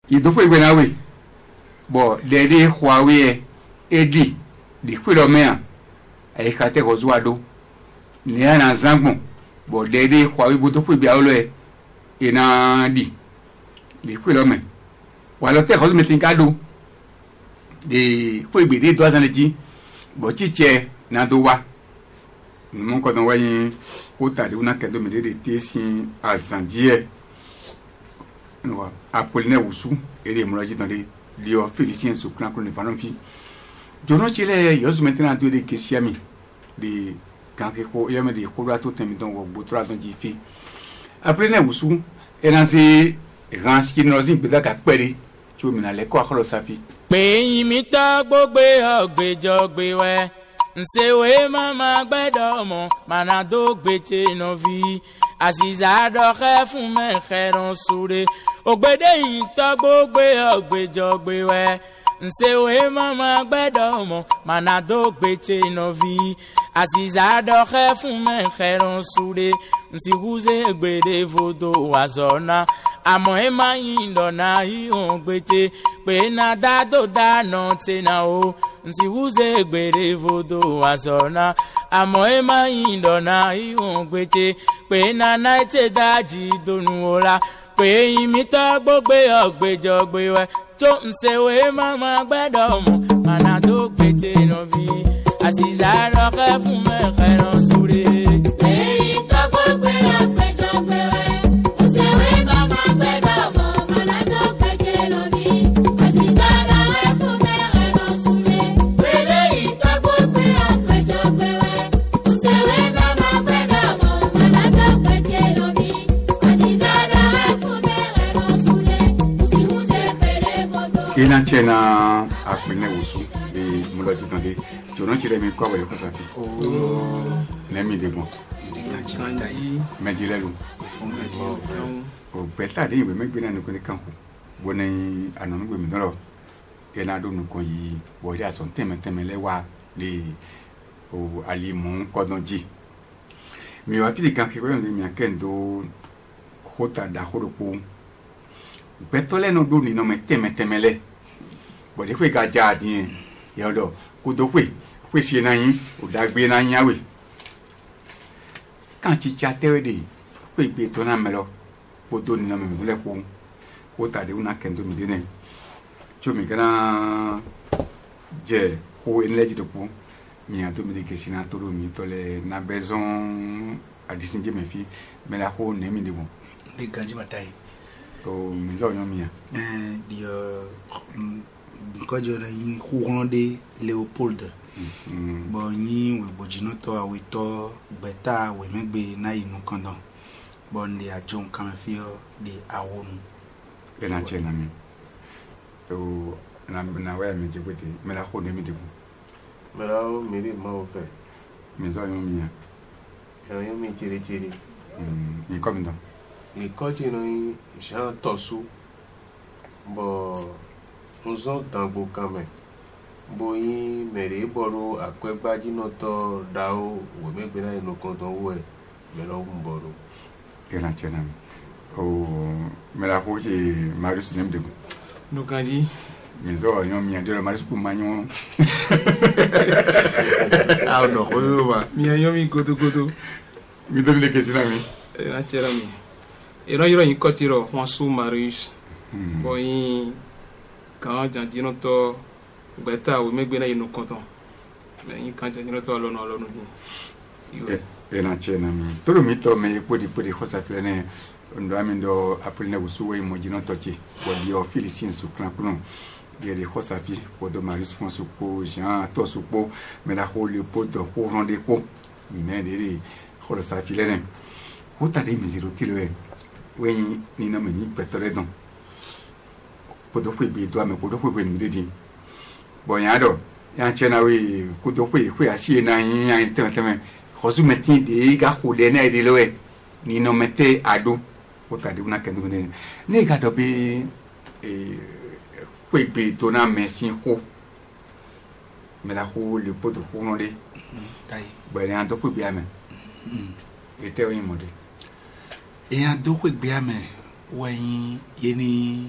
il do foi benawe bo de Huawei edi di kwilo mea ai kate ko zuado ni ana zangbon bo de Huawei bo do foi bia olo ina di kwilo me wala te ko metin kado de foi be de 2 ans ji bo chiche na do wa mon ko don wa yin ko ta de una kendo me de tesin azandie no Apollinaire Wusu ere muraji dans les Lio Félicien sous clan qu'on ne va fi jono chile yos maintenant de kesiami de quand que ko yame de ko rato temi don wo botra don ji fi Apollinaire Wusu enanze ranch ki no zin bida ka pere tí o mina le ko akolo safi pé yin mi ta gbogbe ogbejo gbewe nsewe mama gbedo mo manado gbeche no vi Aziza doke fún me kheron sure ogbede yin ta gbogbe ogbejo gbewe nsewe mama gbedo mo manado gbeche no vi Aziza doke fún me kheron sure nsi huze gbede vodo wazona amo ema yin dona yi on gbeche pe na dado da no tena o nsi huze gbede vodo wazona amo ema yin dona yi on gbeche pe na naite daji donu ola pe imita gbogbe ogbejo gbewe to nsewe mama gbedo mo manado gbeche no vi Aziza doke fún me kheron sure ina chena Apollinaire Wusu de muloji dans les jono chile mi ko wele ko safi ne mi de bon me di lelu o beta de me gbe na ko ni kan ko woni anonu gbe mi doro ina do nu ko yi bo ya so teme le wa le o ali mon ko don ji mi wa ti kan ke ko mi akendo hota da horopo betole no do ni no me teme le bo de kwe ga jadin yodo ko do kwe si na yin o da gbe na yin awe kan ti chatewe de kwe gbe to na melo bo do ni no me le ko ta de una kendo mi de ne cho mi kana je ko en leji de ko mi a to mi de kesina to mi to le na besoin a distinguer mes filles mais la ko ne mi de bon de ganji matai o mi zo yo mi di ko jo na yin Roulandé Léopold bon yin we bojino to awito beta we megbe na inu kandon bon de ajon kan fi de awonu ena chena mi o na wa mi je kwete me la ko ne mi de bon me la o mi de ma o fe mi zo yo mi yo mi chiri mi comme dans e ko ti no Jean Tosu bo unzo tangbo kame bo yin mere boro apegbaji no to dao we megbe na inu kan ton wo e me lo boro ena chena mi o me la ko ti Marius nem de bon no kanji mi zo yo mi de Marius pour magnon ah no ko ba mi yo mi godo mi do le kesina mi na chera mi ero yin kotiro won su Marius bo yin kan janjino to beta we megbe na inu konton me yin kan janjino to lonu bi ena chena mi to mi to me podi ko sa flene ndo amindo Apollinaire Wusu we mo jino to ti wo Lio Félicien sous clan kuno de ko sa fi ko do Marius François ko Jean to su ko me la ko le pot ko rende ko me de ko sa fi lene ko ta de mi zero ti le we ni na me ni petore don podo kwe bi do ame podo kwe ni dedi bo yan do yan chena we ko do kwe asie na yan teme khozu metin de ga ko de na de loe ni no mete ado ko ta de una kendo ne ga do bi kwe bi to na mesin ko me la ko le podo ko no de tai bo yan do kwe bi ame ete o yin mo de e yan do kwe bi ame wen yeni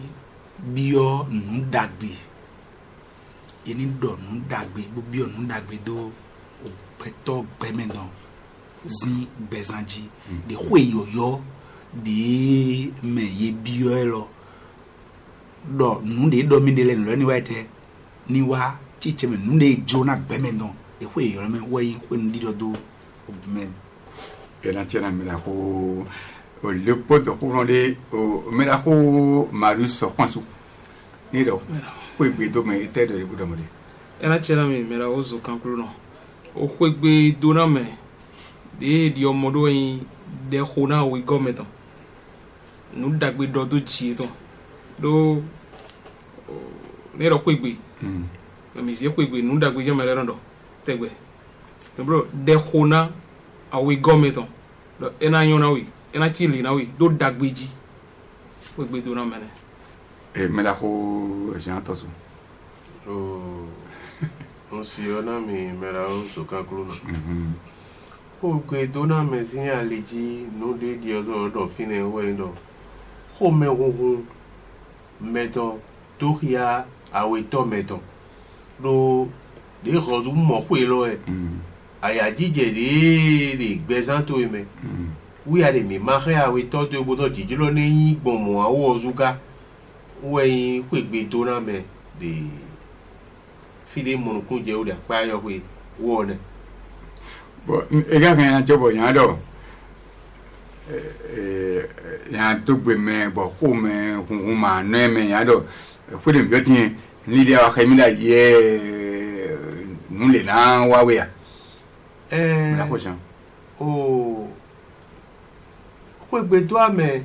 bio nu dagbe eni do nu dagbe bo bio nu dagbe do beto bemeno zi bezanji de yoyo de me ye bio elo do nu de do mi de le no ni waite ni wa chiche me nu de jona bemeno de yoyo me we ndi do obmem ena tiana mira ko le poto ko de mira ko Marius Kwansu ni do ko gbe do me te do bu do mo de ena tiana mi mira ozo kankuru no o ko gbe do na me de di omodo yin de khona we government nu dagbe do to ji to do ne ro ko gbe mi se ko gbe nu dagbe je mele rondo tegbe to bro de khona awi government do ena yon na we ena chili na we do dagbeji we gbe do na mele me la ko Jean Tosu on si ona mi mera o so kankuru no o gbe do na me sin aleji no de di do fine we do o me gungun meto to ya awe to meto do de rozu mo ko lo e aya jije de gbezanto eme we are mi mare awe to de bodo jiji lo ni gbomo awo ozuga we ko gbe do na me de fide monukun je o de pa yo we wo ne bo ega kan jobo yan do ya to gbe me bo ko me hun ma no me ya do ko de bi tin ni dia wa khami da ye nu le na wa we ya la ko jan o ko gbe do ame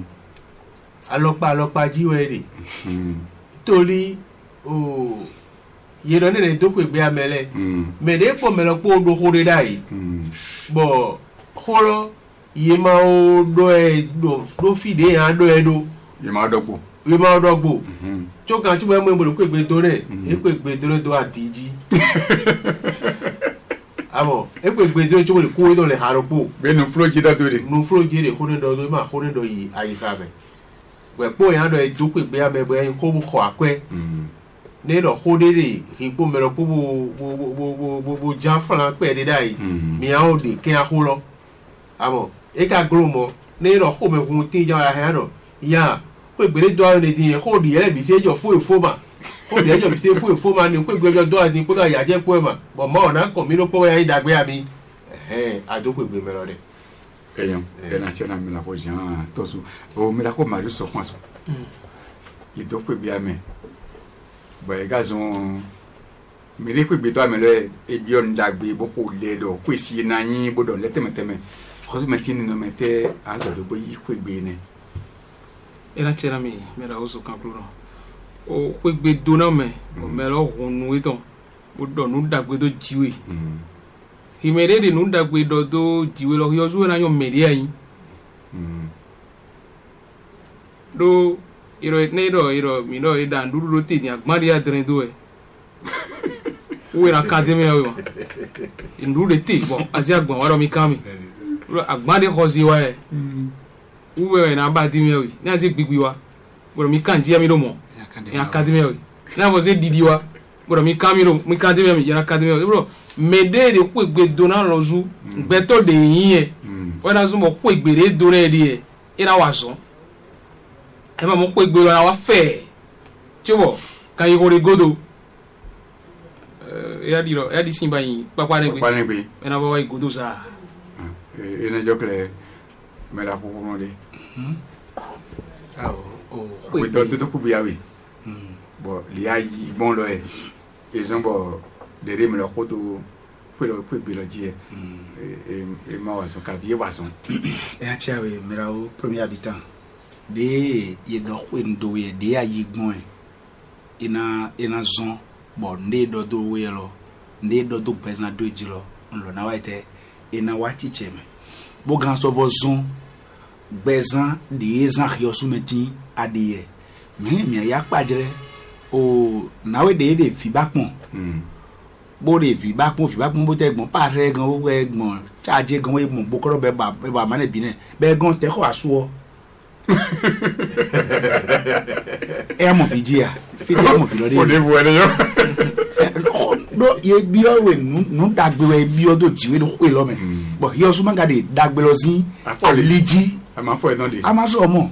alopa jiwe ri tori o ye do ne do ko gbe amele me de po me lo po do hore dai bo horo ye ma o do e do fide an do e do ye ma dogbo cho kan tu be mo mo ko gbe do re e ko gbe do re do atiji amo e ko gbe do cho mo ko do le haropo be no flow jida do re no flow jide ko ne do ma ko ne do yi ayika be we po yan do e do ko gbe ame bo en ko bu kho akwe ne do ho de re ipo me lo po bo jan fran pe de dai mi an o de kin a ho lo amo e ka gromo ne do ho me hun tin ja ha do ya ko gbe do an de tin ho di ele bi se jo fo ma ko de jo bi se fo ma ni ko gbe jo do ni ko da ya je po ma bo mo na ko mi lo po ya idagbe ami ado ko gbe me lo de eyan ena chena mi la ko Jean Tosu o mi la ko Marius Kwansu il do ko gbe ame bo e gazon mi le ko gbe do ame le e bi on dagbe bo ko le do ko si na yin bo do le teme khozu metini no mete azo do bo yi ko gbe ne ena chera mi mera ozo kankuru no o ko gbe do na me o me lo hunu iton bo do nu dagbe do jiwe himere de nu dagbe do jiwe lo yo zu na yo meri ayin do iro mi no e dan duru ti ni agbari adren do e we na academy e wo induru de ti bo asi agbon wa ro mi kan mi agbari khozi wa e we na ba di mi o ni asi gbigbi wa bo mi kan ji mi do mo ya academy o na bo se didi wa bo mi kan mi do mi kan di mi ya academy o bro mede de ku egbe do na lozu gbeto de yin e we na zo mo ku egbere do re di e ira wa so e ma mo pe gbe ra wa fe chibo kan yi hore godo ya di sin bayin papa ne gbe e na wa godo sa e na jokle me la ko mo de o to ku biya wi bo li ayi bon lo e zombo de re me la ko to ko gbe lo die e ma wa so ka vie wa so e a tiawe mera o premier habitant de ye do ndo ye de ayi gbon ina zon bo nde do we lo nde do pesa do jilo nlo na wa ite ina wa chiche me bo grand so vo zon bezan de ezan yo sumeti adie mi ya pajere o na we de fi bakpon bo de fi bakpon bo te gbon pa re gan wo gbon charge gan we mo bo koro be ba ma ne bi ne be gan te ko aso e mo vidia fi de mo fi lo o de de bu ene yo do ye bi o we nu dagbe we bi o do jiwe do pe lo me but yo su manga de dagbe lo sin aliji a ma fo e don de ama so mo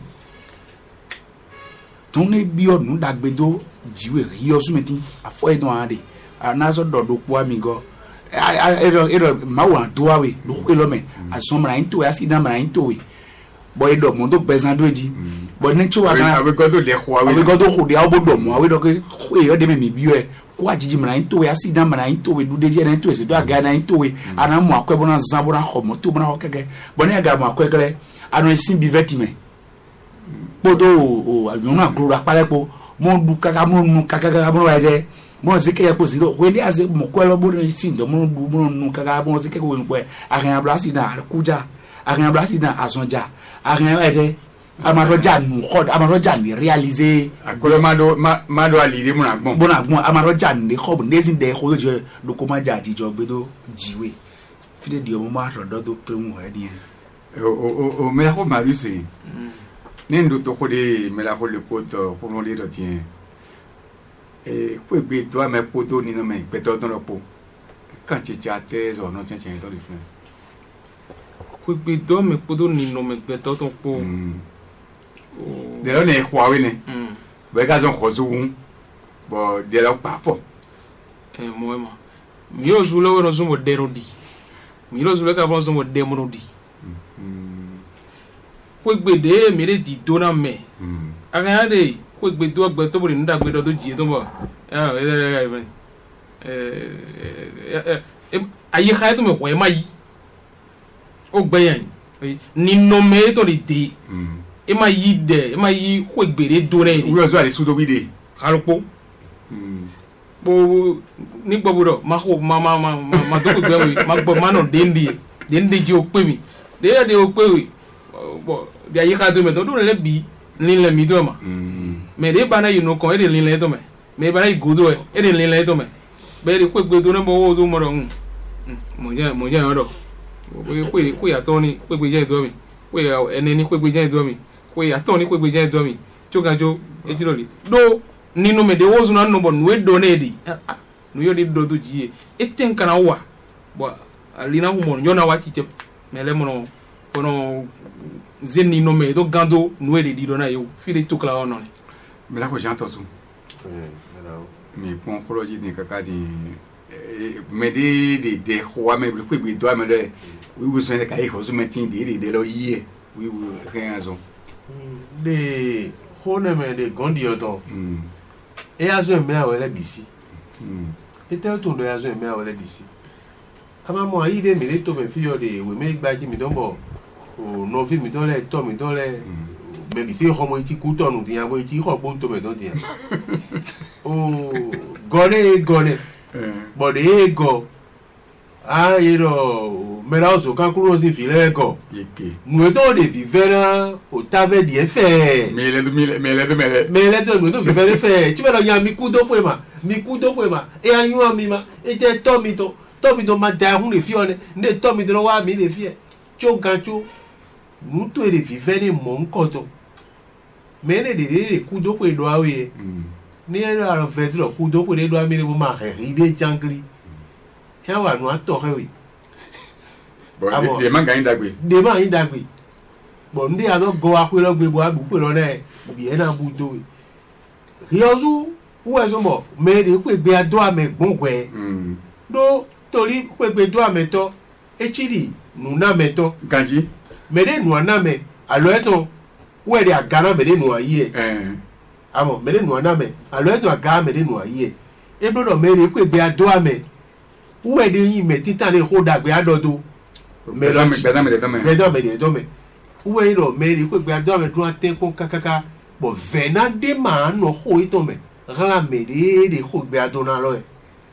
ton ne bi o nu dagbe do jiwe yo su metin afo e don ade ana so do po ami go ero ma wa do awe do pe lo me asomra into accident ma into we boy do mo do pesan do ji but ne chu wa kan awe go do de ho awe awe go do ho de awo do mo awe do ke e yo de me bi o e ko ajiji mra into we accident mra into we do de je na into we se do aga na into we ana mo akwebo na zabo na ho mo to na ho keke but ne aga mo akwekele anu esin bi vetime podo o ayo na gro apare po mo du kaka mo nu kaka mo wa de mo se ke ko si do we ni ase mo ko lo bo ni sin do mo du mo nu kaka mo se ke ko so pe akan ablasi na kuja akan ablasi na asonja akan wa de amaroja nu khod amaroja ni réaliser akolo ma do ali mu na gbon bona gbon amaroja ni khob nezin de ko je do ko ma ja ji jo gbe do jiwe fide di o mo ma ro do pe mu he di o me la ko ma bi se ni ndo to ko de me la ko le poto ko no le do tien e ko gbe do ame poto ni no me pe to don lo po kan che cha te zo no chen chen to le fun Kwekwe do me podo ni no me gbeto ton po. de lo ne Huawei ne be ga zon khozu un bo de lo pa fo Moema. Mi o zule we no zumo derodi. Mi lo zule ka bon zumo demorodi. Kwekwe de mi re di dona me. Aga de kwekwe do gbeto bo ni ndagbe do ji to mo. Ayi kha to me ko e mai. O gbeyan ni no me to de e ma yi ko gbere do re we zo ali sudo bide karupo bo ni gbogboro ma ko ma do ko gbe we ma gbo ma no dendi ji o pe mi de o pe we bo bi ayi ka do me to do le bi ni le mi do ma me de bana you no ko e de le to me bana igodo e de le to me be de ko gbe do ne bo wo zo mo ro mo je ro ko ya to ni ko gbe je do mi ko ya ene ni ko gbe je do mi ko ya to ni ko gbe je do mi jogajo e ti lo le do ninu me de wo zo na no bo no e do na edi no yo de do do ji e ten kana wa bo alina hu mo yo na wa ti te mele mo no kono zeni no me do gando no e di do na yo fi de to kala ono ni me la ko jan to su mi pon koloji ni kaka di me de ho me ko gbe do me le we wo so ne kai ho so metin de lo yi we wo rien zo de hone me de gondi oto e azo me awele bisi e te to do azo me awele bisi ama mo ayi de mi le to me fi yo de we me gbaji mi don bo o no fi mi don le to mi don le me bisi ho mo ti ku to nu ti yan bo ti ho bo to me don ti yan o gone but e go a yero mera ozo kan kuro si fi le go yeke nu to de vi vera o tave di efe me le me to nu to fi vera fe ti me lo yan mi ku do pe ma e anyu mi ma e je to mi to ma da hun le fi one ne to mi do wa mi le fi e cho gancho nu to de vi vera mo nko to me ne de ku do pe do awe ni ero aro fe do ku do pe do ami le mo ma ri de jangli ya wa nu ato he bo de man ga indagbe bo ndi azo go akwe lo gbe bo adu pe lo na bi e na bu do riozu wo ezo mo me de pe gbe ado ame gbongwe do tori pe gbe do ame to echiri nu na me to ganji me de nu na me alo eto wo de agara me de nu aye amo me de nu na me alo eto aga me de nu aye e bro me de pe gbe ado ame wo de yin me titan le ho dagbe adodo bezame de tome uwe ro meri ko gbe ado me do aten kon kakaka bo vena de ma no ho ito me ran me de ko gbe ado na lo e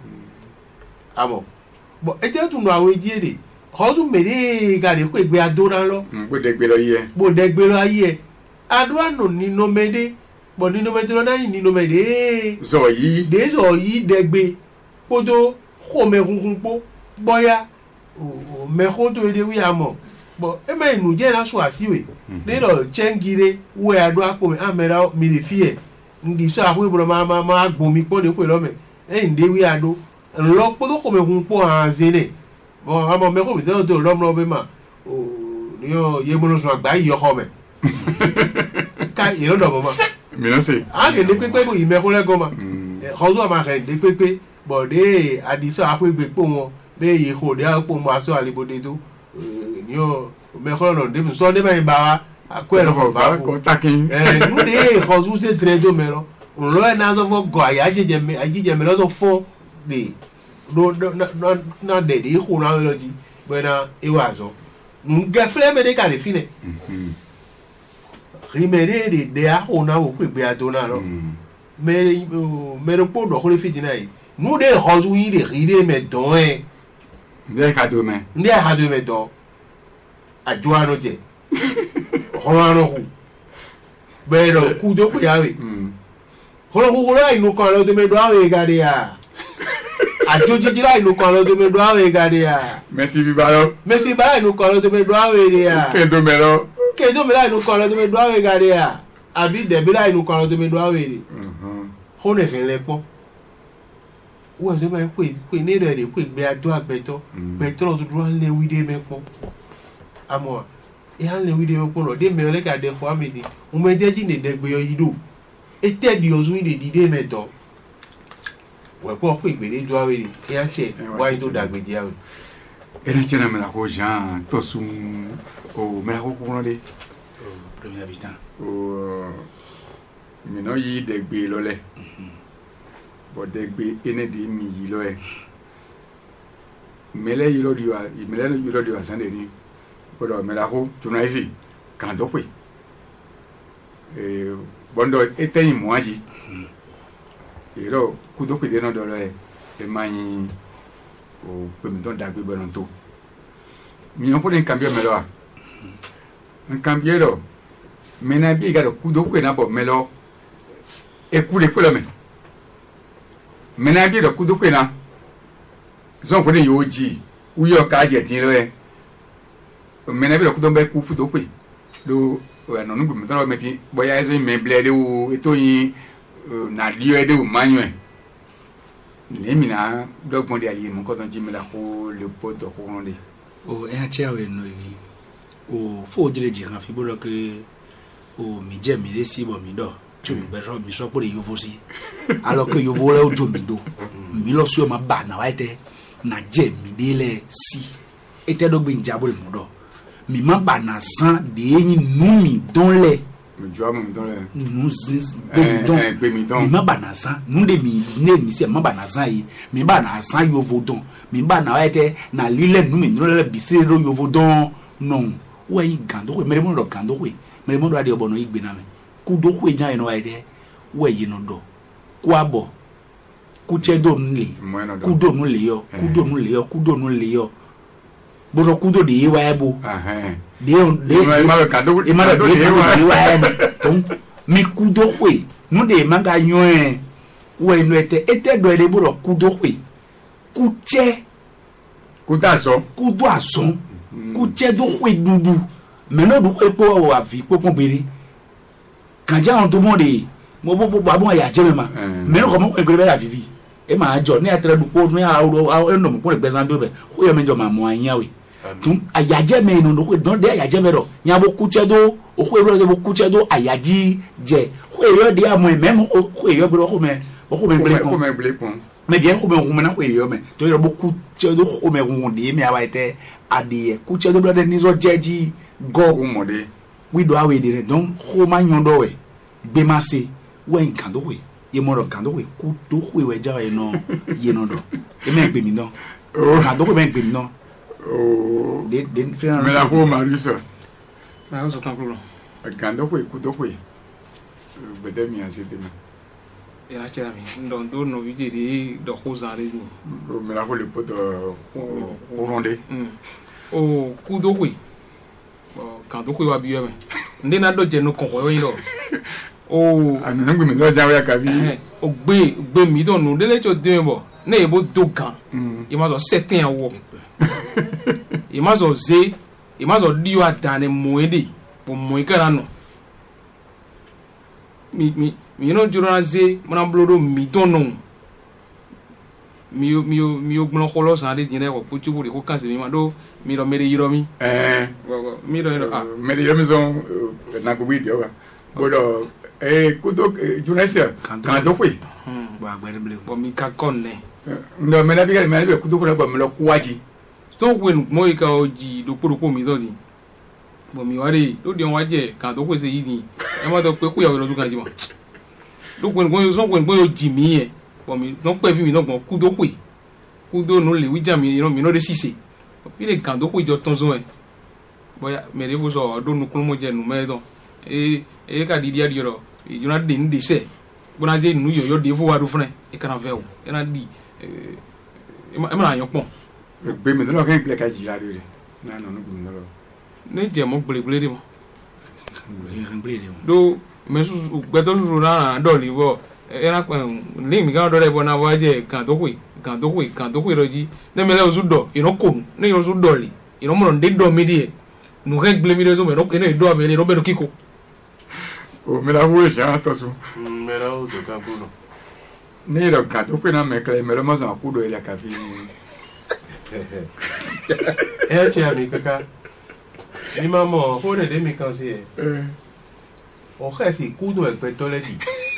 amo bo e je tun no awe ji de ho tun me de ga de ko gbe ado na lo bo de gbe lo ye ado ano ni no me de bo ni no me do na ni no me de zo yi de gbe podo ho me kun po boya o me ko to de wi amo bon e ma nu je na so asiwe ne do chengire we ado apo me amera mi le fie ndi so apo bro ma gbon mi pon de ko lo me e nde wi ado lo po do ko me hun po an zene bon amo me ko mi do lo mo be ma o ni yo ye mo no so agba yo ko me ka iro do mo ma mi no se a ke de pepe bo ime ko le go ma khozo ma ke de pepe bo de adiso apo gbe po won be ye ko de apo mo aso alibode to ni yo me ko no de so de ba ba ko e ko ba ko takin nu de khozo se tredo me lo lo na zo fo go ajeje me lo so fo de do na de ko na lo ji bena e wa zo ngafle me de ka le fine rimere de a ona wo pe gbe adona lo mere po do ko le fitina yi nu de khozu yi de ride me don e nde ka do me don ajo no je ho ku bero ku do ko yawe ho la inu kan lo de me do awe ga de ya ajo jiji la inu kan lo de me do awe ga de ya merci bibalo inu kan lo de me do awe de ya ke do me la inu kan lo de me do awe ga de ya abi de bi la inu kan lo de me do awe de ho ne fe le po wo se ma pe ne re pe gbe ado agbeto beto to duro le wi de me po amo e han le wi de me po lo de me le ka de ko amedi o me je ji ne de gbe yo yido e te di ozu ide di de me to we po pe gbe le do awe de e a che wa do dagbe di awe ene chena me la ko Jean to sum o me la ko ko no de premier habitant o mi no yi de gbe lo le bo de gbe ene di mi yi lo e mele yi lo di wa san de ni bo do me la ko tuna isi kan do pe bondo eteyin muaji iro ku do pe de no do lo e mayin o pe mi don dagbe bo no to mi no ko den cambio me lo a un cambio lo me na bi ga do ku do pe na bo me lo e ku le pe lo me na bi do ku do pe na zon ko den yo ji u yo ka je tin lo e me na bi do ku do be ku fu do pe do no nu mi don meti boya ezo me blede o eto yin na dio ede o manyo e le mi na dogbon de aye mo ko don ji mi la ko le poto ko ron de o e che awe no yi o fo jire ji kan fi bo lo ke o mi je mi le si bo mi do tu mi be ro mi so po de yo fosi alo ke yo vo le o jo mi do mi lo so ma ba na wa ete na je mi de le si ete do gbe njabo le mo do mi ma ba na san de yin nu mi don le mi jo mo don le nu zin gbe mi don mi ma ba na san nu de mi ne mi se ma ba na san yi mi ba na san yo vo don mi ba na wa ete na lile nu mi don le bi se ro yo vo don non we yi gando we mere mo do gando we mere mo do ade obo no igbe na me ku do we jan eno wa ete we yi no do ku abo ku che do nle ku do nu le yo boro kudo de yewa ebo de ma ka do e ma do yewa ebo ton mi kudo we nu de ma ga yan e we no ete do de boro kudo we kuche kudo aso kuche do we dudu me no do epo o afi popon bere kan ja on to mo de mo bo abon ya je me ma me no ko mo egre be la vivi e ma jo ni atre du po ni a no mo po le gbesan bi be o ye me jo ma mo anyan we tun ayaje me no ko don de ayaje me ro yan bo kuche do o ko ero bo kuche do ayaji je ko ero de amo me mo ko ero bro ko me ble kon me bien ko me na ko ero me to ero bo kuche do ko me won de me aba ite adie kuche do bro de ni zo jeji go o mo de we do awe de don ko ma yon do we be ma se we nkan do we ye mo ro kan do we ku do we ja e no ye no do e me gbe mi don kan do we me gbe mi don oh de me la ko Marius ma o so kan problem gando ko ku do ko bede mi asete me ya cha mi don do no videre do ko zare ni me la ko le poto o ronde o ku do ko kan do ko wa bi yo me nde na do je no kon ko yin do o anu ngbe mi do jawe ka bi o gbe mi don no dele cho de bo na e bo do gan e ma so setting awo e ma so ze e ma so di wa dane moede po moikara no mi no juro na ze mana blodo mi tono mi ogbon kolo san de jine ko puchu buri ko kan se mi ma do mi ro mere yiro mi mi ro mere yiro mi so na ko bi wa bodo kudo junesia kan do kwe ba gbere ble bo mi ka konne ndo me na bi kudo ko na ba me lo kuwaji so when mo ka oji do poro mi do di bo mi ware do di on waje kan do ko se yi di e ma do pe ku ya lo kan ji mo do when go so when go oji mi e bo mi no pe fi mi no gbon kudo pe kudo no le wi ja mi no de sise fi le kan do ko jo ton so e boya me re bo so do nu kun mo je nu me do e ka di dia di ro e juna de ni de se bona ze nu yo de fo wa do fun e kana ve o e na di e ma na yon pon be mi no kan pleka ji la re na no no bi no ne je mo gbele de mo gbele de do me su gbeto su na do li wo e na pa ni mi ga do re bo na wa je kan to kwe roji ne me le o su do ino ko ne yo su do li ino mo de do mi die nu re gbele mi de so me no ene do me le no be no kiko o me la wo ja to su me la o to ka bu no ne ro kan to kwe na me kle me lo mo so ku do ile ka fi che ami kaka ni mamo ho de mi kan si o je si ku do e pe to le di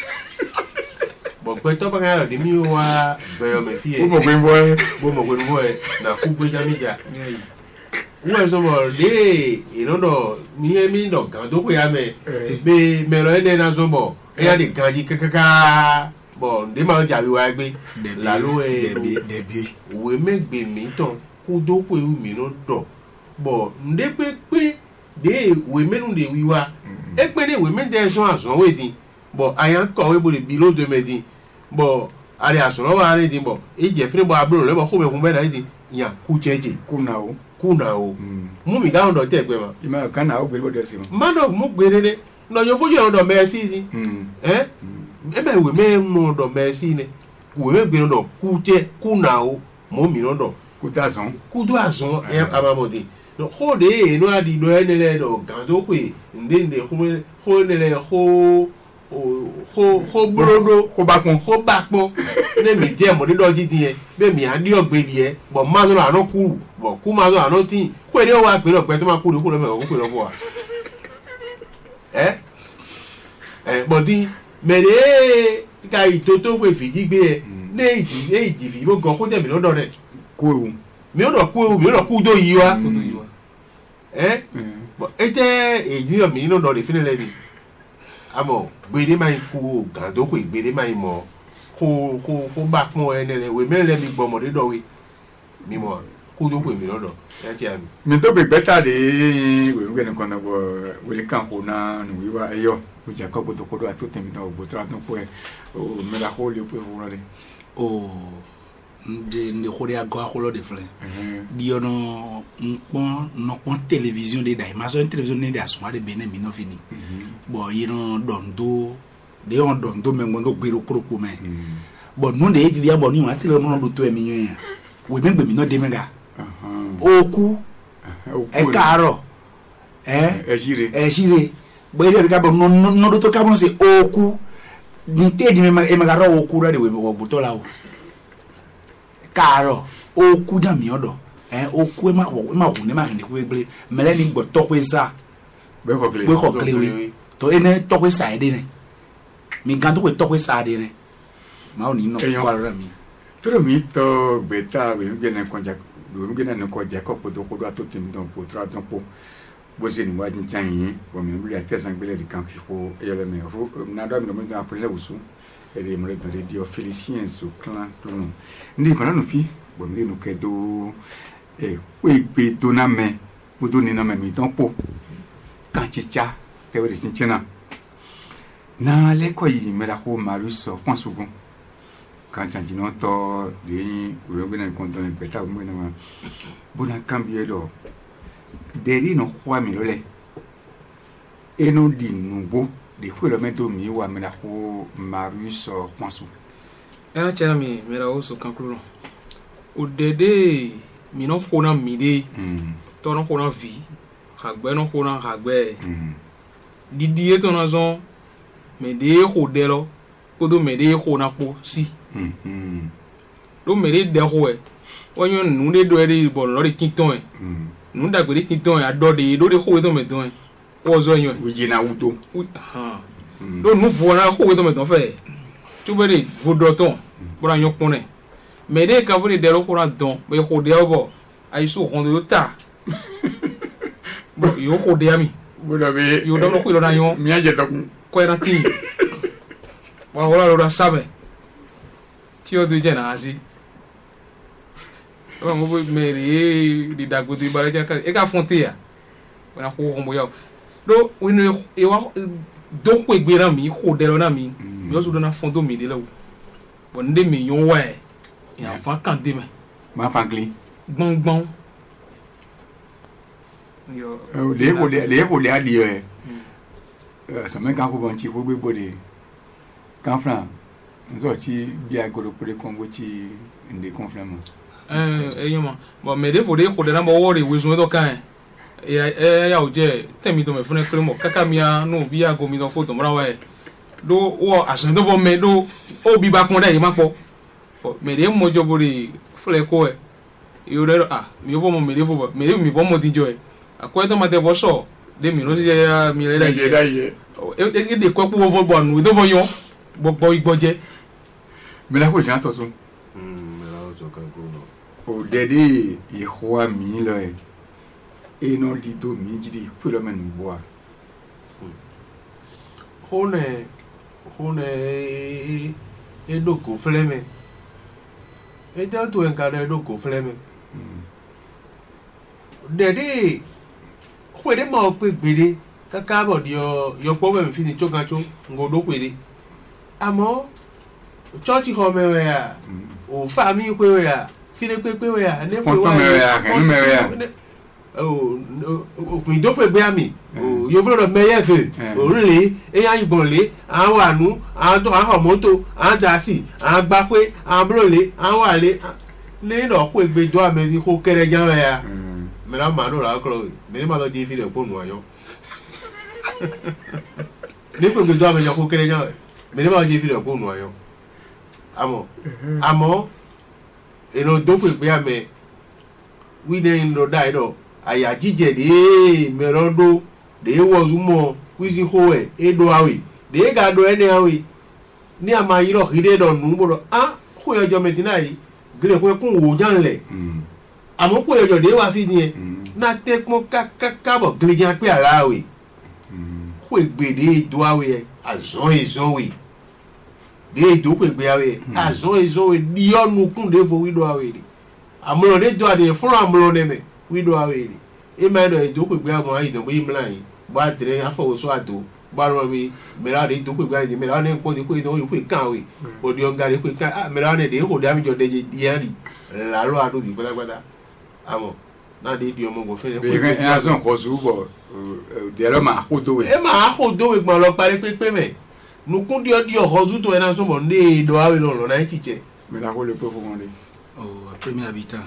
bo pe to ba ga de mi wa be o me fi e bo mo gbe na ku gbe ja mi ja wọ́n sọ mọ̀ lé ìlọ́dọ̀ ní ẹ̀mí nọ̀ gan tó pè ya mẹ́ gbé mẹ́rọ ẹ̀dẹ̀ náà sọ bọ̀ ẹ̀yà lè gan jí kankan bọ̀ ǹdẹ́ máa ń jà wíwá gbé làló ẹ̀ òwe mẹ́gbẹ̀ mi tán kó tó pè wí mi náà dọ̀ bọ̀ ǹdẹ́ pé dé òwe mẹ́nu lè wíwá ẹ pé dé òwe mẹ́tẹ̀ sọ àsánwó èdè bọ̀ àyà ń kọ̀wé bò lè bí lóde mẹ́dì bọ̀ àrẹ àsánwó àrẹ èdè bọ̀ èjẹ̀ fún bọ̀ abúlé lẹ́bọ̀ kó mẹ́kún bẹ́ẹ̀ náà èdè ìyàn kú jẹ́jẹ́ kuna o mu mi ga ndo te gbe ma ima kana o gbe bodo si mo ma do mu gbe rere no yo foju ndo me si e be we me no ndo me si ne we me gbe ndo ku je kuna o mu mi ndo ku ta son ku do azon e amamodi no ho de no adi no ene le do ga do pe nde ho ne le ho brodo ko ba pon ne mi je mo de do ji ti e be mi ani ogbe di e bo ma so anu ku bo ku ma so anu ti ko ni o wa pe lo pe to ma ku lo me ko pe lo fo wa bo di me de ka itoto pe fiji gbe e ne iji fi bo go ko de mi lo do re ku ewu mi o do ku do yi wa bo e je eji mi no do re finele ni amo gbede mai ku gan do ko gbede mai mo ko ba pon ene le we mele mi gbo mo de do we mi mo ku do ko mi lodo ya ti ami mi to be beta de we ngene kono bo we kan ko na no wi wa yo o ja ko to ko do atote mi to bo tra to ko o me la ho le po ho re o de khori agwa kholo de fle di ono pon télévision de dai ma so télévision ne da so de bene mi no fini bo yino dondo de on dondo me ngondo gbero koropo me bo no de ti dia bo ni wa tele mo do to emi yan we me gbe mi no de mega oku e karo e jire bo ile ga bo no do to ka bon se oku ni te di me mega ro oku re we wo buto la o karo oku da mi odo oku e ma wo ne ma ni ku egbe mele ni gbo to pe sa be ko gle we to ene to pe sa ede ne mi gan to pe to pe sa ede ne ma o ni no kwa ra mi tro mi to beta we ngene konja do ngene no koja ko po to ko do atote mi don po tra ton po bo se ni wa jin tan yin bo mi bi ate san gbele di kan ko yele me ro na do mi no mi do apre wusu e de mo le don radio Félicien so clan tunu ndi ko na no fi bo mi no ke do we pe to na me bo do ni na me mi ton po kan chicha te we sin chena na le ko yi me la ko Marius François kan chanji no to de we ngene kon don beta mo na bona cambie do deri no kwa mi lole eno di nubo de kilomètre mi wa me la ko Marius François era chera mi mera o so kankuro o dede mi no fona mi de to no fona vi hagbe no ko na hagbe didi eto na zo me de ko de lo ko do me de ko na po si do me de ho e wonyo nu de do e bo lo ri kinton e nu da gbe kinton e ado de do de ho to me don e wo zo yan wi jina wuto do nu vo na ho to me don fe tu be de vo do ton bora yon pone me de ka vo de lo ko na don be ko de obo ai so hon do ta yo ko de ami bodo be yo do no ko lo na yon mi aje to ko era ti wa wala lo da sabe ti o do je na asi o mo me ri di dagodo ibare ja ka e ka fonte ya wona ko mo ya do winu e wa do ko egbera mi ko de lo na mi mi o so do na fondo mi de lo bo nde mi yon wa e ya fa kan de me ma fangli gbongbon yo le ko le adi e so me kan ko bon ti ko gbe bode kan fran nzo ti bi agoro pere kongo ti inde confirm yoma bo me de fo de ko de na bo wori we so do kan ya o je temi to me fune kre mo kaka mia no bi ago mi do photo mra wa do wo asan do bo me do o bi ba kun da yi ma po me de mo jo bori fle ko e yo de mi bo mo me de fo me mi bo mo din jo e akwa to ma de bo so de mi no si ya mi le da ye e de ko po vo bo nu do vo yon gbogbo igboje me la ko jan to so me la o so kan ko no o dede ihwa mi lo e no di do mi jidi pelo men bo hone e do ko fleme e da to en ka do ko fleme dede ko de ma o pe gbede kaka bo di yo po me fi ni chokan cho ngo do kwede amo church ho me we ya o fa mi kwe we ya fi le pe we ya ne kwe wa ya kan me we ya o pin do pe gbe ami o yo fro me ye fe o nle e ya ibon le an wa nu an to an ho moto an da si an gba pe an bro le an wa le ni do ko gbe do ame ko kere jan we ya me la ma do la kro me ni ma do ji fi le po nu ayo ni ko gbe do ame ko kere jan me ni ma ji fi le po nu ayo amo eno do pe gbe ame wi de ndo dai do aya jije de merodo de wo zumo wizi ho e do awi de ga do ene awi ni ama yiro hide do nu bodo ko yo jo metina yi gele ko kun wo janle amo ko yo jo de wa fi ni na te ko ka bo gele jan pe ara awi ko egbe de do awi azon wi de do pe gbe awi azon wi di onu kun de fo wi do awi ni amo de do ade fun amo de me wi do awi ni e ma do e do pe gbe amo ayi do bo imla yin ba tre afowoso ado ba ro mi me la de do pe gbe ayi me la ne ko ni ko do yu pe kan we o di on ga de pe kan me la ne de ko da mi jo de di ari la lo ado di gbada amo na de di omo go fe ne ko e azon ko zu bo de lo ma ko do we e ma ko do we gbon lo pare pe me nukun di o zu to e na so mo ne do awe lo na chiche me la ko le pe fo mon de premier habitant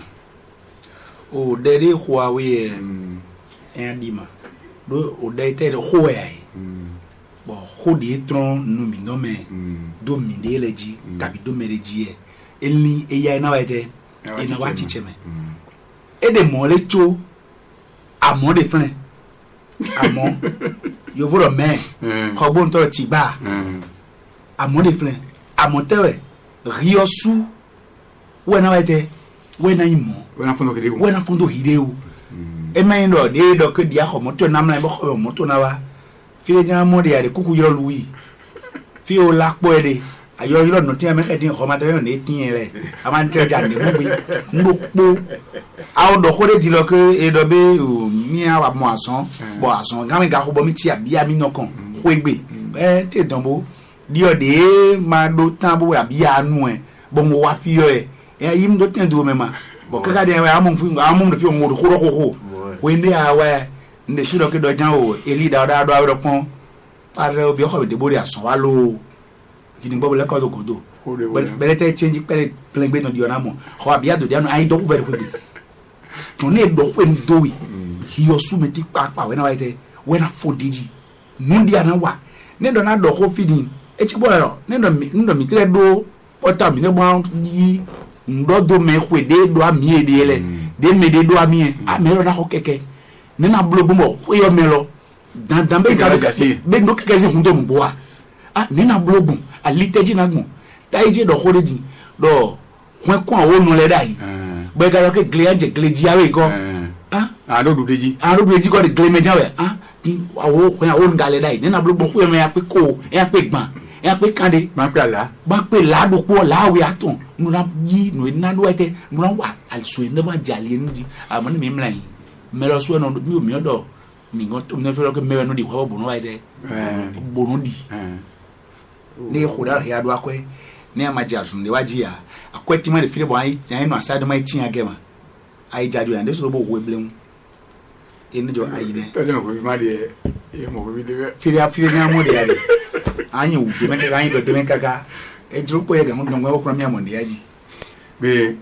o dede Huawei en dima do o dete de Huawei bon ho de tron no mi no me do mi de leji tabi do mereji elni e ya na waite e na wati cheme e de mo le cho amo de flen amo yo voro me ho bon to ti ba amo de flen amo tewe riosu we na waite we na imo wena fondo hideu e mai ndo de do ke dia ho moto na mla bo ho moto na wa fi le jan mo de ya de kuku yoro lui fi o la po ede ayo yoro no ti ame ke din ho ma de ne tin re ama nte ja ne mo bi ngbo a o do ko de di lo ke e do be o mi a wa mo ason bo ason ga mi ga ko bo mi ti abi ami no kan ko egbe te donbo di o de ma do tan bo abi anu e bo mo wa fi yo e yim do ten do me ma bo kaka de amum de fi mo do ko wende awe nde suro ke do jan o eli da do pon pare obi o de bori asan wa lo kini bo le ko do godo bele te change pele gbe no di ona mo ho abi ado de anu ai do ku very quickly to ne do ko en do wi hiyo sumeti papa wena waite wena fondiji nundi ana wa nendo na do ko feeding echi bolero nendo mi tre do ota mi ne bo yi ndo do me kwede do amie de ele de me de do amie a me ro na ko keke ne na blo bo ko yo me lo dan be ka be do keke se hundo mbo wa a ne na blo bu a liteji na gbon taije do ko de di do won ko awon nu le dai be ga ro ke gleanje gleji awe go do deji ko de gle meja we ti awo ko awon gale dai ne na blo bo ko me ya pe ko ya pe gban ya pe kande ba pe la do po la we aton nu na yi nu na do ete nu na wa al so ne ba jale ni di amani mi mlan me lo so no mi odo mi ngon to ne fe ro ke me no di ko bo no wa ite bo no di ne khoda ya do akwe ne amaja sun de waji ya akweti ma de fire bo ai no asade ma tin agema ai jaju ya de so bo wo blem ene jo ai ne to le mo ko ma de e mo ko bi de fire na mo de ya de anyi u de me ka anyi do de me kaka e juro po ye ga mo ngwa ko mi amonde yaji be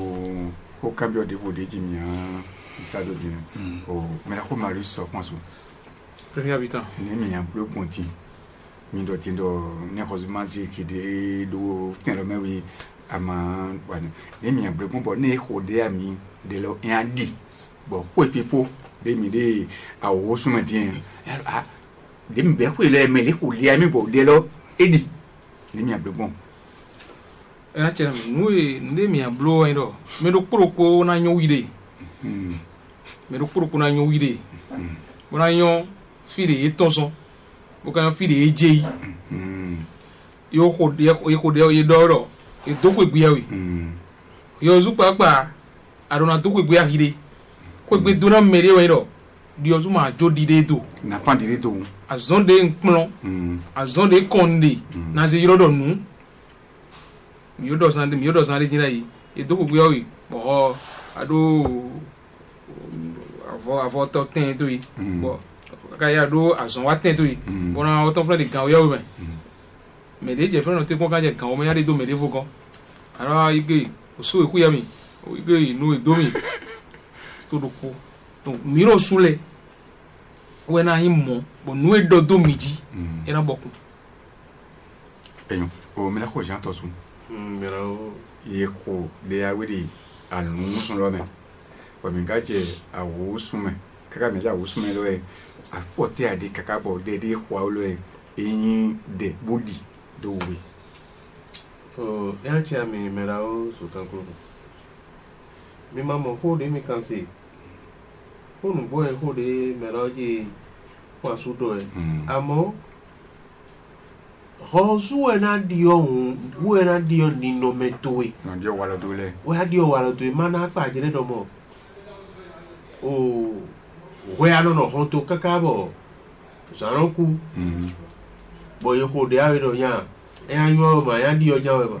o cambio de vo de ji mi ita do bi o me la ko mari so kwa so premier habitant ne mi ya blo ponti mi do ti do ne ko zu ma ji ki de do ten lo me wi ama wa ne mi ya blo pon bo ne ko de ami de lo en di bo ko fi fo de mi de awo su ma din de mi be ko le me le ko li ami bo de lo edi ne mi ya blo pon era chera nu nde mi ablo endo me do proko na nyo wide me do proko na nyo wide bona nyo fide etonso boka fide eje yo ko de ye doro e do ko egbe yawi yo zu papa arona do ko egbe ahide ko egbe do na mere we do di o zu ma jo dide do na fan dide do azon de nplo azon de konde na se yiro do nu mi yodo sande jira yi e do ko gbe owi bo ado avo to ten to yi bo ka ya do azon wa ten to yi bo na o ton fle de kan o ya we me de je fle no te kon ka je kan o me ya de do me de fo kan ara ige o so eku ya mi o ige inu e do mi to do ko to mi ro sule we na yin mo bo nu e do mi ji e na boku eyo o me la ko jan to sun Mirao ye ko de ya wiri anu sun lo me o mi ga je awo sun me kaka me ja awo sun me lo e a forte ade kaka bo de kwa lo e yin de body do we ya cha mi mirao so kan ko mi mamo ko de mi kan se ko nu boy ko de mirao ji kwa su do e amo hozu ena dio ni no metoe no dio wala dole we dio wala do mana pa jere do mo o we ano no honto kakabo sanoku bo yo ko de awe do nya e anyo ma ya dio jawe ba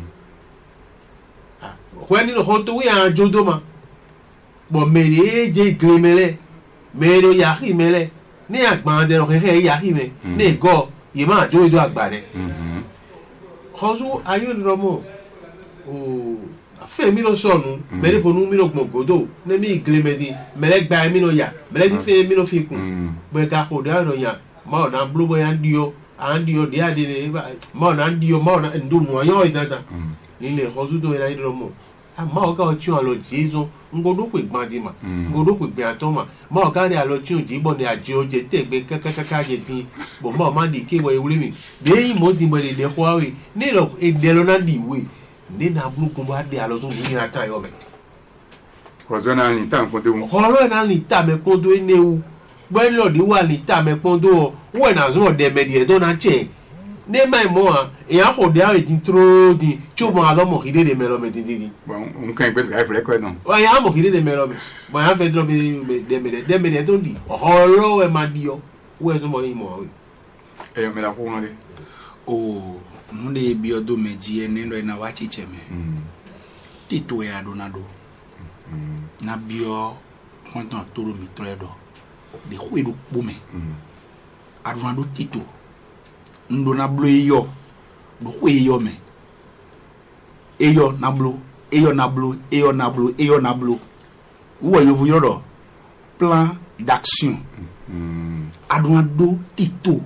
we ni no honto we a jodo ma bo mere je glemele mere ya himele ni agban de ro he ya hime ni go ye ma jo do agbare hozu ayo romo o afe mi lo sonu mere fonu mi lo gbogodo ne mi glemedi mere gba mi lo ya mere di fe mi lo fi kun be ka ko da ro ya ma na blu bo ya ndio andio de ade ne ma na ndio ma na ndu mu ayo idada ni le hozu do ira romo ma o ka o chi alo jesu ngodo pe gbadi ma ngodo pe gbe atoma ma o ka ri alo chi o ji bo ni aje o je tegbe kakaka je tin bo ma di ke wo ewure mi be yin mo di mo de kwawe ni ro e de lo na di we ni na blu ko ba de alo so ni na ta yo me ko zona ni tan ko de mo ko lo na ni ta me ko do ni u gbe lo di wa ni ta me ko do we na zo de me di e do na che ne mai mo a e a ko de a tin tro di chu mo alo mo hide de me lo me tin di bon un kan gbe ga fle ko non o ya mo hide de me lo me mo ya fe dro be de me do di o lo e ma di o we so mo yin mo e me la ko won le o munde biodo meji eno na wachi cheme tito ya donado na bio kontan toro mi tredo de huedo bume adonado tito ndo na blo eyo do hueyo me eyo na blo wo yo vu yodo plan d'action aduna do tito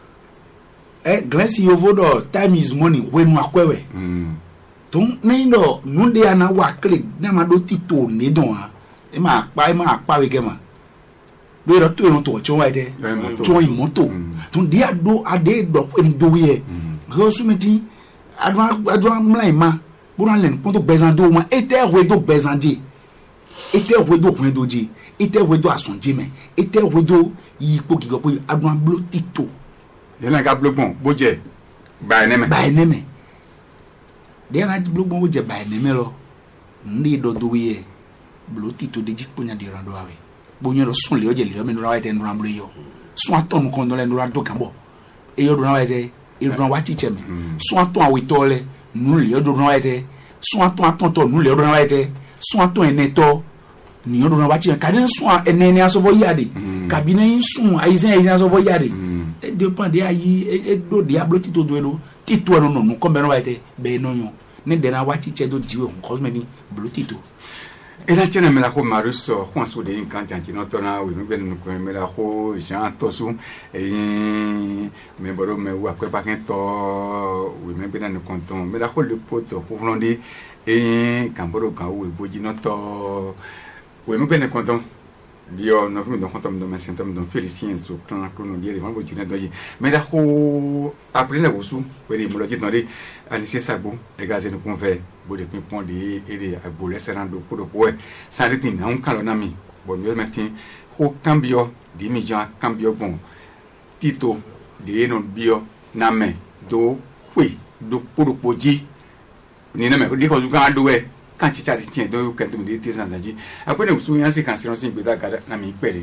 glesi yovo do time is money when wa kwewe ton nendo nunde ana wa kle na ma do tito ne don ha e ma pa we gema do ro to no to cho wa de cho imoto ton dia do ade do en do ye go sumeti adwa mlai ma buna len ponto bezando ma ete redo bezandi ete redo ji ete redo asonji me ete redo yipo gigopo adwa blo tito yena ga blogbon boje ba eneme de na blogbon boje ba eneme lo ndi do do ye blo tito de jikponya de rando awe bonyo lo sun le oje le o me no ra ite no ramblo yo sun aton kon do le no rando kanbo e yo do na wa ite e do na wa ti cheme sun aton awe to le nu le o do na wa ite sun aton to nu le o do na wa ite sun aton eneto ni o do na wa ti ka den sun enene asobo yade kabine sun aizen asobo yade e dépend de ayi e do diablo tito do elo tito no no ko be no wa ite be no yo ne de na wa ti che do diwe on cosmeni blo tito ela tiene me la ko Marius Juan so de kan janti no tona we me no ko me la ko Jean Tosu me boro me wa ko pa ken to we me bena no konton me la ko le poto ko vlonde kamboro kan we boji no to we me bena konton dio no fi do konton do me sentam do félicien so kan ko no dire van boji na doji me la ko après la wusu we ri mo lo ti no de Alice Sabo egaze no convert bode pon de ere agbole serando pour poe sanritin na un kalo na mi bo mi metin ho cambio di mi ja cambio bon tito de no bio na me do hui do pour poji ni na me di ko ga do e kan chi cha ti tien do kan dum de ti sanzaji apo ne usu yan se kan siron sin gbe da ga na mi pere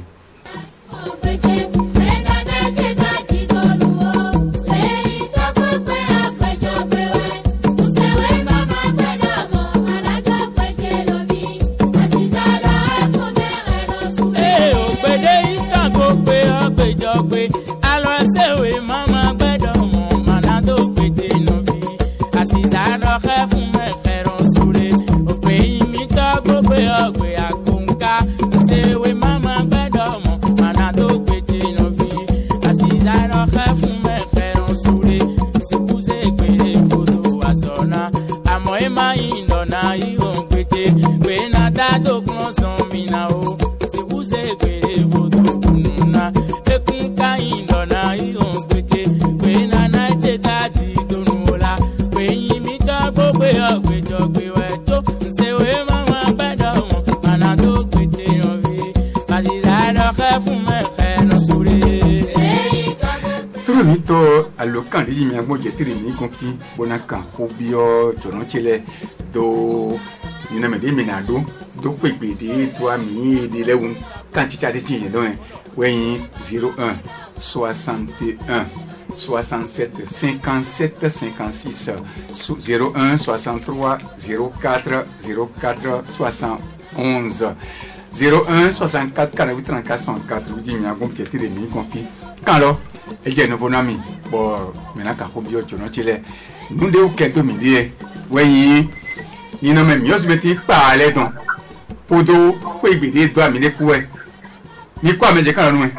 mito alokan di mi agbo je tiri mi konfi bona kan hobio jono chele do ni na me de minado do pegbe de do ami de lewun kan chicha de chin do wen 01 61 67 57 56 01 63 04 04 71 01 64 48 34 64 di mi agbo je tiri mi konfi kan lo eje no bonami bo mena ka ko bio chono chile nunde o kento mi die weyin ni no me mi osbeti pa ale don podo ko igbede do ami le ku e mi ko ameje kan nu e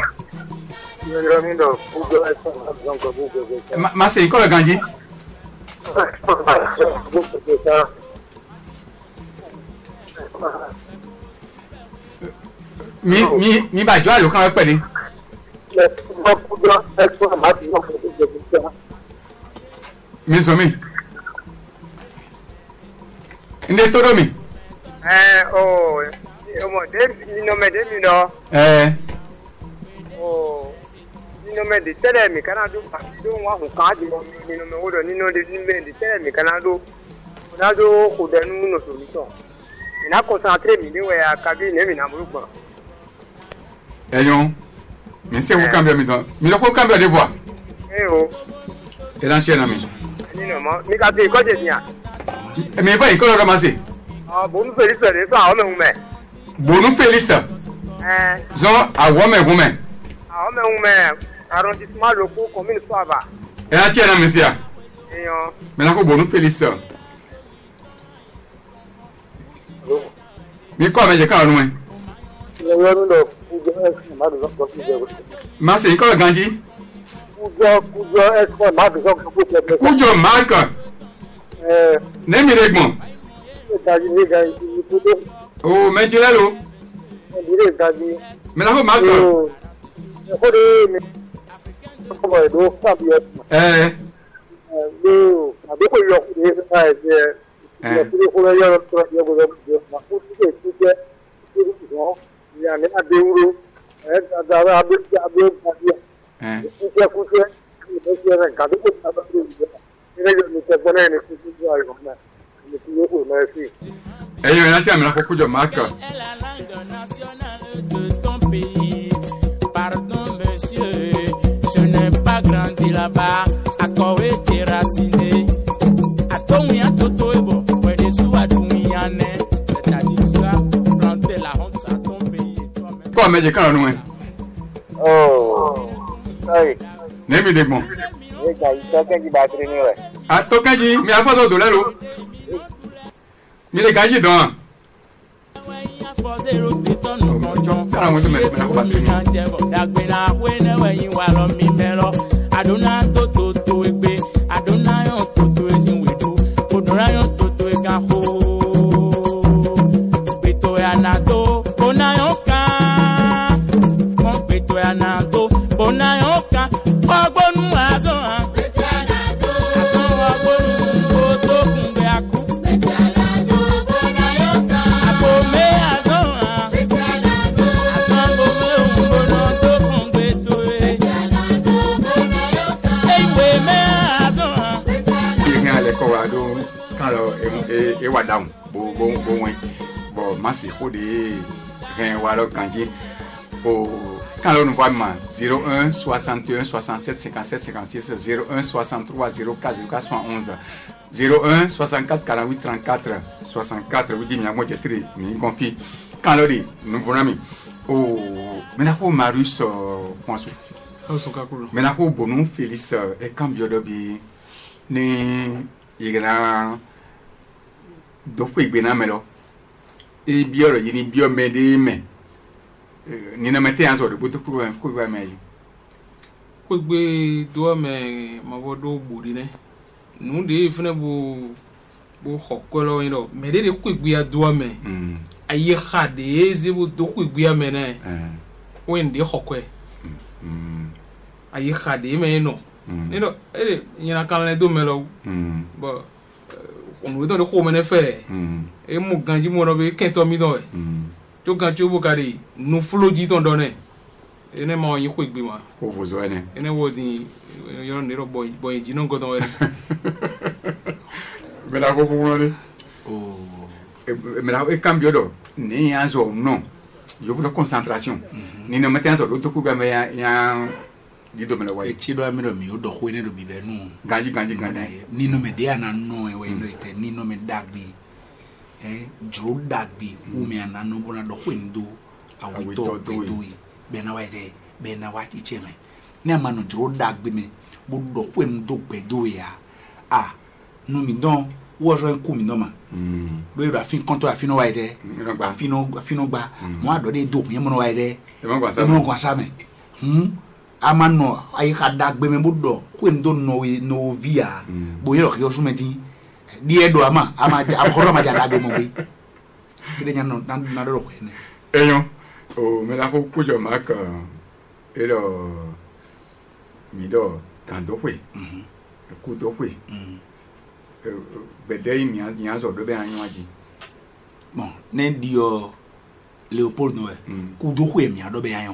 ma se ko ganji mi ba jo alo kan pe ni mi so mi inde todo mi mo de no me de mi no no me de tele mi kana do wa ho ka di mi no me wodo ni no de me de tele mi kana do na do ko de nu no so mi so ina concentré mi ni we akabi ne mi na mu gbo eyon mi se wo cambio mi don mi lo ko cambio de voix e dan chena mi ni no mo mi ka ti ko je ni a mi fa in ko lo ma se bonu felice de so o me me bonu felice zo awo me gun me arrondissement local commune Soava e dan chena mi se a eyon me la ko bonu felice mi ko me je ka onu me yo no Masi ko ganji. Kujo esco ma bi so ko pe. Kujo mark. Nemi regmo. Daji ni ga kujo. Oh, menjilelo. Dire daji. Mena ko mark. Ko de mi ko do fa bi. Lo abi ko yo ko de fa je. Ko yo ko yo go ma ko ti ke ya ne adeuro da abe ko ko ne ka do ko ta ba ne ni te bona ne ko ti ya ko na ni ti ko na si Eyo na ti amina ko kujo mark. La langue nationale de ton pays. Pardon monsieur, je n'ai pas grandi là-bas. À quoi été raciné? À ton mien toto ebo, ouais des sous à ton mien. C'est-à-dire tu as planté la honte à ton pays. Ko meje kan nu en. oh sai Nemi regmo. e ga ita ke di battery ni we A to kanji mi afa do lelo. Mi le ganji don. Adona toto to egbe, adona yon toto ezin wedu, odona yon toto egan ho. Beto ya nato, ona yon kan, kon beto ya nato, ona yon kan, ogbonu azon han. Azon ogbonu koto kunbe aku. Abome azon han. Azon bome ungono to kunbe toe. Ewe me azon han. Yen ale ko wa do kan lo e wa down bo wen. Bo masi ko de ren wa lo ganji. O kan lo nu va ma 01 61 67 57 56 01 63 04 04 71 01 64 48 34 64 vous dit mi amo jetri mi confie kan lo di nu vonami o mena ko Marius Poinso Son kakulu. mena ko bonu Félix e cambio do bi ni igna do fu igbena melo e bioro yini bio mede me ni na mete anzo de butu ku ba meji Kwegbe do me ma wodo buri ne. Nu de fene bo hokolo yin do. Me de kwegbe ya do me. Aye khade eze bo do kwegbe ya me ne. Wen de hokwe. Aye khade me no. Ni do ele yin kan le do me lo. Bo on do ko me ne fe. E mu ganji mo no be kento mi do e. To ganji bo kari nu floji ton do ne. Ene ma yin kwegbe ma. ko vozo ene Ene wodi yo ne ro boy jino godon ere. mena ko woni oh mena e cambio do ni anzo non je veux la concentration ni na mete anzo do ku ba me ya di do mena wa e ti do amiro mi o do ko ne do bi be nu ganji ni no me de ana no e we no ite ni no me dagbi jro dagbi u me ana no bona do ko ndo awito do be na wa de be na wa ti cheme ni ama no jro dagbi me bo do ko ndo pe do ya no mi don wo jo en ku mi no ma do e ra fin konto afino wa de afino gba mo ado de do mi mo no wa de e mo gwa mo gwa sa me amano ay khadagbe me buddo ko ndo no via bo yero ko sumeti di edo ama akoro ma jada mo be ide nyano na do ko ene eyo o me la ko kujo maka elo mi do kan do we ku do we bedei mi azo do be anyo aji bon ne dio Léopold Noé ku do we mi ado be anyo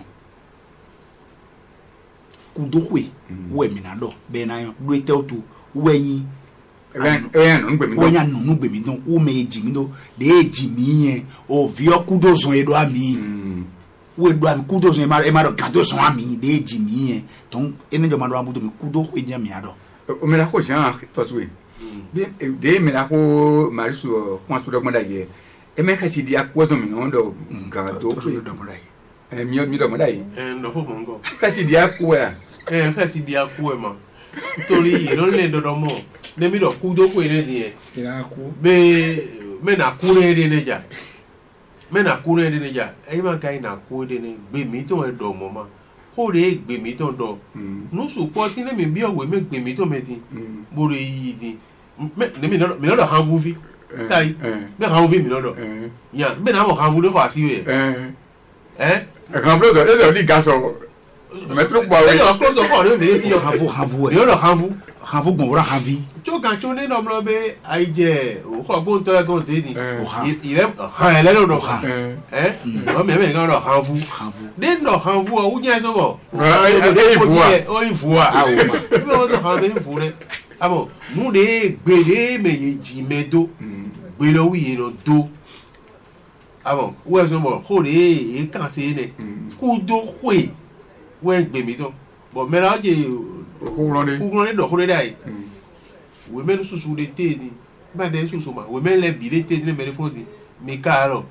ku do we we mi na do be na anyo do eteotu we yin no ngbe mi do wonya no gbe mi don wo me eji mi do de eji mi yen o vi okudo zon edo ami wo edo ami kudo zon e ma do gado zon ami de eji mi yen ton ene jo ma do abudo mi kudo we eji mi ado o me la ko jan to suwe de me la ko Marius Poinso do manda ye e me khasi di akwozo mi no do gado we do mo dai mi do manda ye ndo fo mongo khasi di akwa kasi di aku e ma tori iro le dodo mo de mi do ku do ku ere di e ira ku be na ku re de neja me na ku ne de ja e ma kai na ku de ne gbe mi to e do mo ma ho re gbe mi to do no su po ti ne mi bi owe me gbe mi to me ti bo re yi di me mi no do han fu fi kai me han fu mi no do ya me na mo han fu de fa si we kan flo so e li gaso metro po e yo close up on me fi yo havu yo do han fu havu gbọ̀nwúrà havi. tó kan tó ní ọmọ bẹ àìjẹ òkò gbóhùn tọ́lá kan tẹ́ ni ìrẹ́ hàn ẹ̀ lẹ́nu ọ̀dọ̀ kan ọmọ ẹ̀mẹ́ nǹkan ọ̀dọ̀ hàn fún nínú hàn fún ọ wúnyẹ́ sọ́bọ̀ ó yìn fún wa ẹ̀mẹ́ wọ́n tó hàn bẹ́ẹ̀ fún rẹ̀ àmọ́ mú de gbèrè mẹ̀yẹ jì mẹ́tó gbèrè wíyẹ lọ tó àmọ́ wọ́n sọ́bọ̀ kó de é kàn sí ẹ̀ kó tó wẹ̀ wọ́n gbèmí tó bọ̀ mẹ́ra ó jẹ́ kúrò ní dọ̀kúrẹ́ dà yìí wèmẹ́ ní sùsù de tè ní bá tẹ̀ sùsù mà wèmẹ́ lẹ bì de tè ní mẹ́rin fún di mi káàrọ̀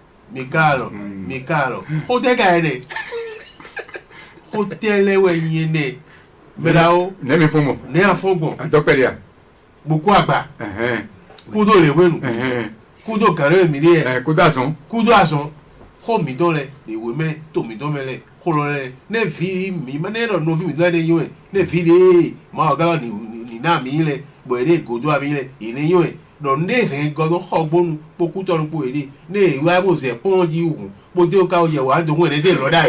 ó tẹ́ ká yẹn dẹ̀ ó tẹ́ lẹ́wọ̀ yẹn dẹ̀ mẹ́ra ó nẹ́mi fún mọ̀ ní àfọ̀gbọ̀n àtọ́pẹ̀lẹ̀ à gbogbo àgbà kúdò lè wẹ́nu kúdò kàrẹ́ mi dé ẹ̀ kúdò àsán kó mi dán lẹ lè wèmẹ́ tó mi dán mẹ́lẹ̀ kólọ́rẹ́ ne fi mi ma ne no fi mi la de yo ne fi de ma ga ni na mi le bo ere godo abi le ine yo do ne he godo hogbonu poku to ru po ere ne wa bo se pon ji ohun bo de o ka o je wa do won ere se lo dai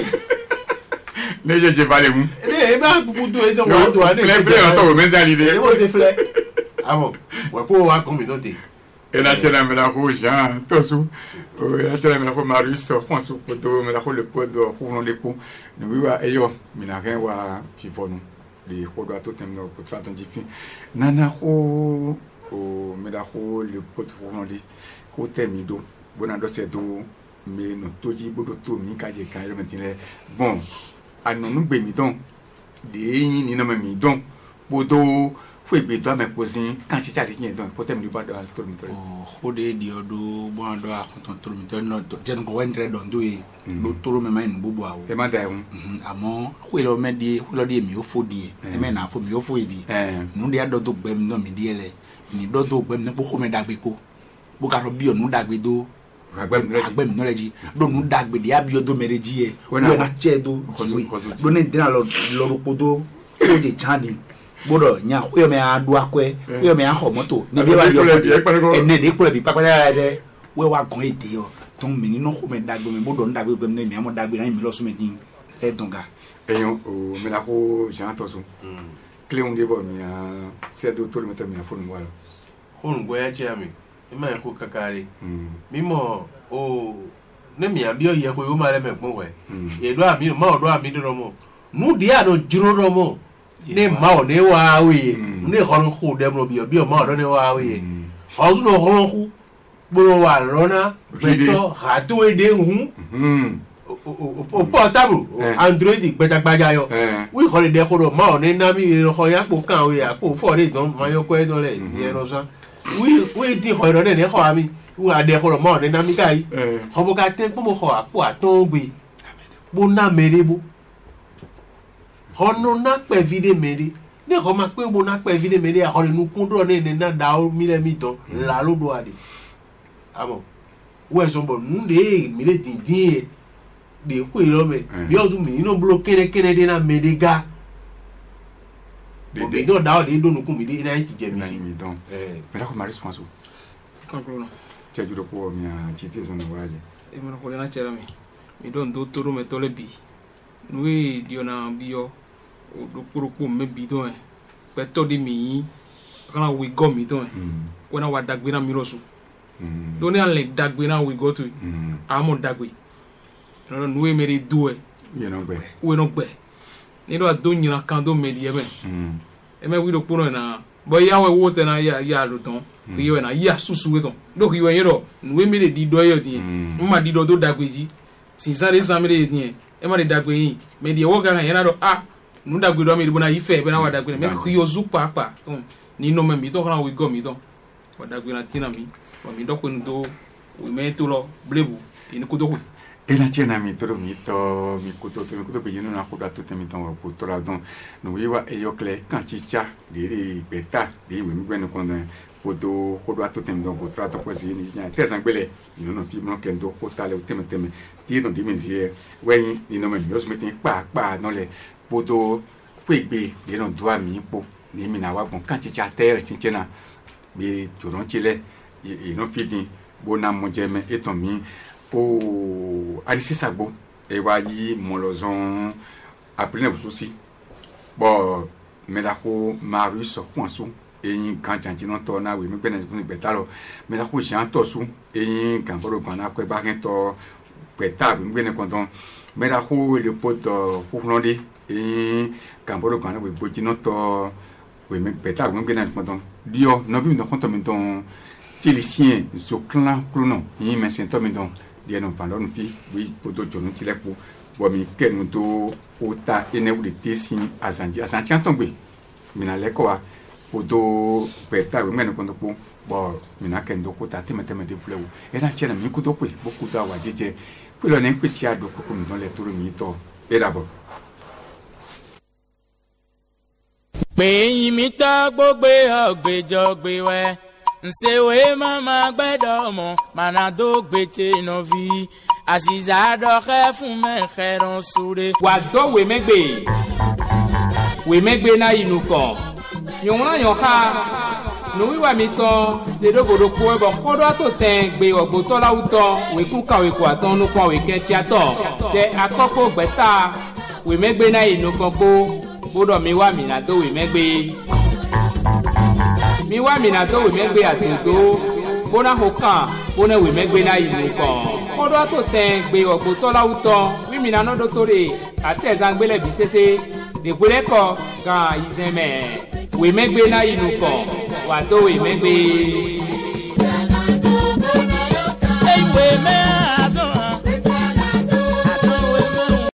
ne je vale mu ne ba bubu do e se wa do ne fle so me za ni de e bo se fle amo wa po wa kon mi do te et la tela me la rouge hein tosu la tela me la Marius François poto me la le pod roulant les pots nous wa eyo me na rien wa qui vont les rodo à tout temps pour faire ton diffi nana o me la le pod roulant les côté mido bona do c'est do me no toji bodo to mi ka je kan le bon anonu gbe mi don de yin ni na mi don bodo foi be do me posin kan ti chati yin don potem di bado to mi to o de di odo bo ando a to mi to no to jen ko wentre don do e do toro me mai nbubu awo e ma da hun amo we lo me di we lo di mi o fo di e me na fo mi o fo di nu de ado to gbe mi no mi di ele ni do to gbe mi po ko me dagbe ko bo ka ro bi onu dagbe do agbe mi no leji do nu dagbe di abi odo mereji e we na che do do ne dina lo podo o de chandi bodo nya ko me adu akwe ko me aho moto ni bi wa yo ene de ko bi papa de we wa gon ede yo ton mi ni no ko me dagbe me bodo ndagbe gbe me amo dagbe na mi lo so me tin e donga eyon o me la ko Jean Tosun clé on de bo mi a c'est docteur me to mi a fo nu wala hon boya che ami e ma ko kakari mimo o ne mi abi o ye ko yo ma le me pon we e do ami ma o do ami do mo nu dia no jiro do mo ne ma o ne wa we ne khon khu dem no bi ma o ne wa we o zu no khon khu bo wa rona beto ha to e de hu o portable Android gbetagbaja yo we khon de khoro ma o ne na mi kho ya po kan we ya po fo de don ma yo ko e don le ye no sa we di kho ro ne kho ami we ade khoro ma o ne na mi kai kho bo ka te po mo kho apo aton gbe bo na merebo hono na pe vide meri ne ko ma pe bo na pe vide meri a hore nu kundo ne na da o mi le mi to la lo do ade amo we so bo nu de mi le din de ko ilo me bi o ju mi no blo kene de na medega de do da o de do nu ku mi de na ti je mi si don me la ko Marius François concluno ti ajuro ko mi a citizen waje e me ko na chera mi don do toro me to le bi nui diona bio o do poropo me bidon e pe to di mi kana we go mi don e wona wa dagbe na mi rosu do ni ale dagbe na we go to amo dagbe no nui me ri do e we no gbe ni do do nyina kan do me di e me wi do poro na bo ya we wo te na ya lo ton ki we na ya susu we ton do ki we yero nui me di do yo di ma di do dagbe ji sinsa de samire di e ma de dagbe yin me de wo kan yana do nu dagbe do me de bona ife be na wa dagbe me ko yo zu papa ni no me mi to kan we go mi to wa dagbe na tina mi wa mi do ko ndo we me to lo blebu ini ko do ko ena chena mi toro mi to mi kuto pe yenu na kuda to temi ton ko tora don no wiwa eyokle kan chicha de beta de mi gbenu kon dan podo kuda to temi don ko tora to posi ni nya tesan gbele ni no fi mo kendo ko tale o temi ti don di menzie weyin ni no me mi osmetin pa no le podo pegbe de no do ami po ni mi na wa bon kan chicha ter chinchena bi toron chile e no fidin bona mo jeme eton mi o adisi sagbo e wa yi molozon aprile bususi bo melako Marius Kwansu eyin kan janji no to na we mi pe na fun betalo melako Jean Tosu eyin kan boro kan na pe ba ken to peta bi ngene konton melako le poto fuflonde eyin kan boro kan na we boji no to we mi peta bi ngene konton dio no bi no konton mi don tilisien zo clan clono yin men sento mi don dia no falo no ti wi poto jonu ti lepo bo mi kenu do ota ene wi tesin azanji antongbe mina lekoa poto peta we men kondo po bo mina kendo kota temeteme de flewu era chena mi kuto pe boku da wa jeje pe lo ne pesi ado ko mi don le toro mi to era bo pé yín mi tá gbogbo ọ̀gbẹ́jọ̀gbẹ́ wẹ́ nsewe mama gbẹ́dọ̀ mọ̀ manado gbẹ́tẹ̀ nọ́vi àṣìṣàdọ̀kẹ́ fún mẹ́kẹ́rán súre. wà dọ́ wèmẹ́gbẹ́ náà inú kan yòówùn yàn ká nùwíwà mi tán dédóbòdò kó ẹbọ kọ́dọ̀ tó tẹ̀ gbé ọ̀gbọ́tọ́ láwùtọ́ wèkú kàwékù àtọ́ nùkọ́ wèkẹ́ tíátọ̀ jẹ́ akọ́kọ́ gbẹ́ta wèmẹ́gbẹ́ náà inú kan kó bódò mi wá mìíràn tó wèmẹ́gbẹ́. mi wa mina to we megbe atodo bona hokan bona we megbe na ilu kan odo to ten gbe ogbo to lawuto wi mina no do tore atezan gbele bi sese de gbele ko gan izeme we megbe na ilu kan wa to we megbe Hey, we me azon